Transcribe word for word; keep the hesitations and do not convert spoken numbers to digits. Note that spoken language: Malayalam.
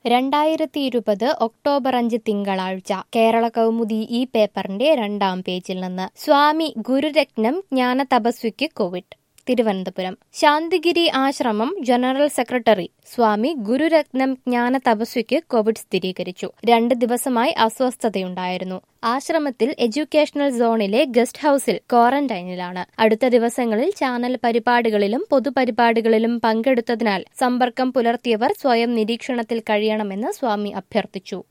രണ്ടായിരത്തി ഇരുപത് ഒക്ടോബർ അഞ്ച് തിങ്കളാഴ്ച കേരള കൗമുദി ഈ പേപ്പറിന്റെ രണ്ടാം പേജിൽ നിന്ന് സ്വാമി ഗുരുരത്നം ജ്ഞാന തപസ്വിക്ക് കോവിഡ്. തിരുവനന്തപുരം ശാന്തിഗിരി ആശ്രമം ജനറൽ സെക്രട്ടറി സ്വാമി ഗുരുരത്നം ജ്ഞാന തപസ്വിക്ക് കോവിഡ് സ്ഥിരീകരിച്ചു. രണ്ട് ദിവസമായി അസ്വസ്ഥതയുണ്ടായിരുന്നു. ആശ്രമത്തിൽ എഡ്യൂക്കേഷണൽ സോണിലെ ഗസ്റ്റ് ഹൌസിൽ ക്വാറന്റൈനിലാണ്. അടുത്ത ദിവസങ്ങളിൽ ചാനൽ പരിപാടികളിലും പൊതുപരിപാടികളിലും പങ്കെടുത്തതിനാൽ സമ്പർക്കം പുലർത്തിയവർ സ്വയം നിരീക്ഷണത്തിൽ കഴിയണമെന്ന് സ്വാമി അഭ്യർത്ഥിച്ചു.